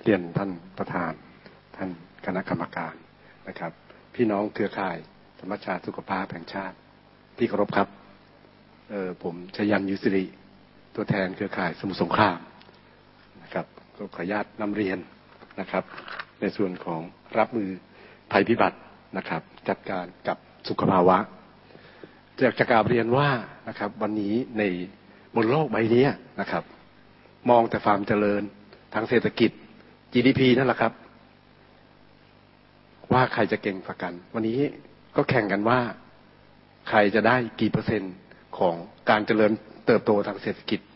เรียนท่านประธานท่านคณะกรรมการนะครับพี่น้องเครือข่ายสมัชชาสุขภาพแห่งชาติที่เคารพครับผมชยันยุสิริตัวแทนเครือข่ายสมุทรสงครามนะครับก็ขออนุญาตนำเรียนนะครับในส่วนของรับมือภัยพิบัตินะครับจัดการกับสุขภาวะอยากจะกราบเรียนว่านะครับวันนี้ในบนโลกใบนี้นะครับมองแต่ความเจริญทางเศรษฐกิจ GDP นั่นแหละครับว่าใครจะเก่งกว่ากันวันนี้ก็แข่งกันว่าใครจะได้กี่เปอร์เซ็นต์ของการเจริญเติบโตทางเศรษฐกิจ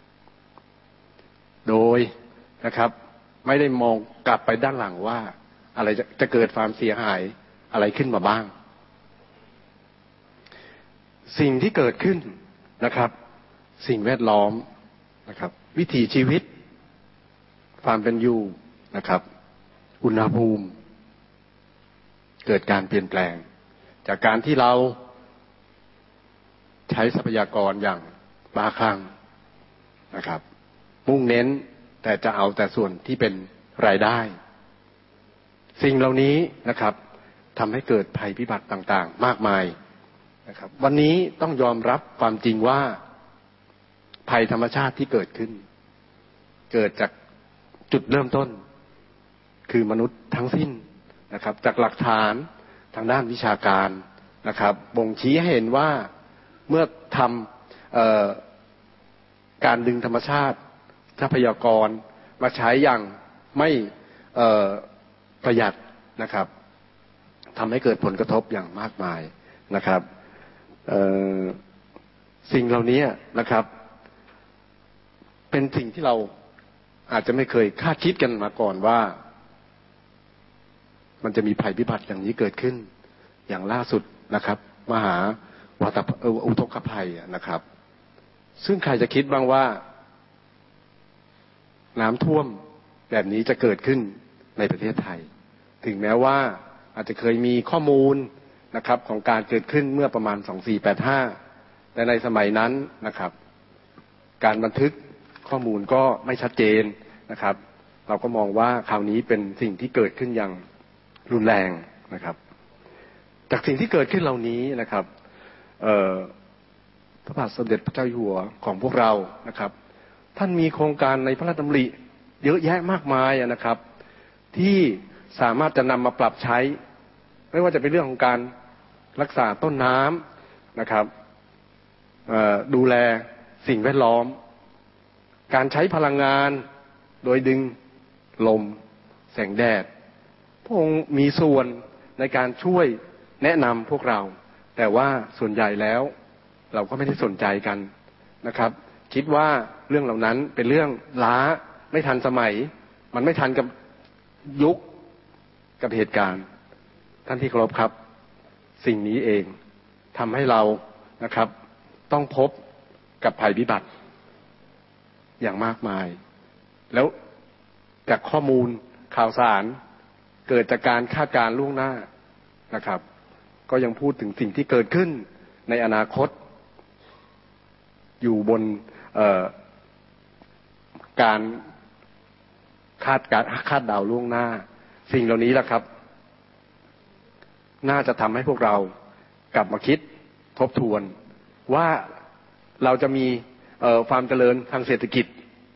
โดยนะครับไม่ได้มองกลับไปด้านหลังว่าอะไรจะเกิดความเสียหายอะไรขึ้นมาบ้างสิ่งที่เกิดขึ้นนะครับสิ่งแวดล้อมนะครับวิถีชีวิตความเป็นอยู่นะครับอุณหภูมิเกิดการเปลี่ยนแปลงจากการที่เราใช้ทรัพยากรอย่างบ้าคลั่งนะครับมุ่งเน้นแต่จะเอาแต่ส่วนที่เป็นรายได้สิ่งเหล่านี้นะครับทำให้เกิดภัยพิบัติต่างๆมากมายนะครับวันนี้ต้องยอมรับความจริงว่าภัยธรรมชาติที่เกิดขึ้นเกิดจากจุดเริ่มต้นคือมนุษย์ทั้งสิ้นนะครับจากหลักฐานทางด้านวิชาการนะครับบ่งชี้ให้เห็นว่าเมื่อทำการดึงธรรมชาติทรัพยากรมาใช้อย่างไม่ประหยัดนะครับทำให้เกิดผลกระทบอย่างมากมายนะครับสิ่งเหล่านี้นะครับเป็นสิ่งที่เราอาจจะไม่เคยคาดคิดกันมาก่อนว่ามันจะมีภัยพิบัติอย่างนี้เกิดขึ้นอย่างล่าสุดนะครับมหาวาตอุทกภัยนะครับซึ่งใครจะคิดบ้างว่าน้ำท่วมแบบนี้จะเกิดขึ้นในประเทศไทยถึงแม้ว่าอาจจะเคยมีข้อมูลนะครับของการเกิดขึ้นเมื่อประมาณ2485แต่ในสมัยนั้นนะครับการบันทึกข้อมูลก็ไม่ชัดเจนนะครับเราก็มองว่าคราวนี้เป็นสิ่งที่เกิดขึ้นอย่างรุนแรงนะครับจากสิ่งที่เกิดขึ้นเหล่านี้นะครับพระบาทสมเด็จพระเจ้าอยู่หัวของพวกเรานะครับท่านมีโครงการในพระราชดำริเยอะแยะมากมายนะครับที่สามารถจะนำมาปรับใช้ไม่ว่าจะเป็นเรื่องของการรักษาต้นน้ำนะครับดูแลสิ่งแวดล้อมการใช้พลังงานโดยดึงลมแสงแดดพระองค์มีส่วนในการช่วยแนะนำพวกเราแต่ว่าส่วนใหญ่แล้วเราก็ไม่ได้สนใจกันนะครับคิดว่าเรื่องเหล่านั้นเป็นเรื่องล้าไม่ทันสมัยมันไม่ทันกับยุคกับเหตุการณ์ท่านที่เคารพครับสิ่งนี้เองทำให้เรานะครับต้องพบกับภัยพิบัติอย่างมากมายแล้วจากข้อมูลข่าวสารเกิดจากการคาดการณ์ล่วงหน้านะครับก็ยังพูดถึงสิ่งที่เกิดขึ้นในอนาคตอยู่บนการคาดเดาล่วงหน้าสิ่งเหล่านี้แหละครับน่าจะทำให้พวกเรากลับมาคิดทบทวนว่าเราจะมีความเจริญทางเศรษฐกิจ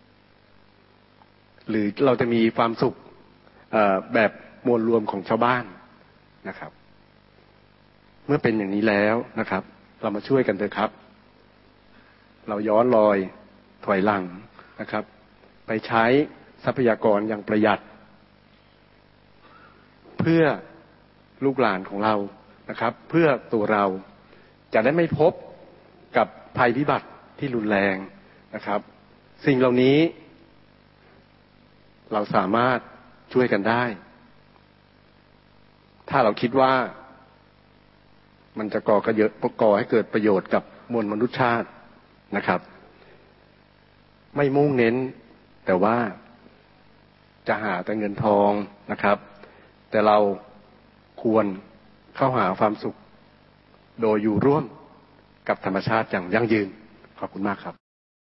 หรือเราจะมีความสุขแบบมวลรวมของชาวบ้านนะครับเมื่อเป็นอย่างนี้แล้วนะครับเรามาช่วยกันเถอะครับเราย้อนรอยถอยหลังนะครับไปใช้ทรัพยากรอย่างประหยัดเพื่อลูกหลานของเรานะครับเพื่อตัวเราจะได้ไม่พบกับภัยพิบัติที่รุนแรงนะครับสิ่งเหล่านี้เราสามารถช่วยกันได้ถ้าเราคิดว่ามันจะก่อให้เกิดประโยชน์กับมวลมนุษยชาตินะครับไม่มุ่งเน้นแต่ว่าจะหาแต่เงินทองนะครับแต่เราควรเข้าหาความสุขโดยอยู่ร่วมกับธรรมชาติอย่างยั่งยืนขอบคุณมากครับ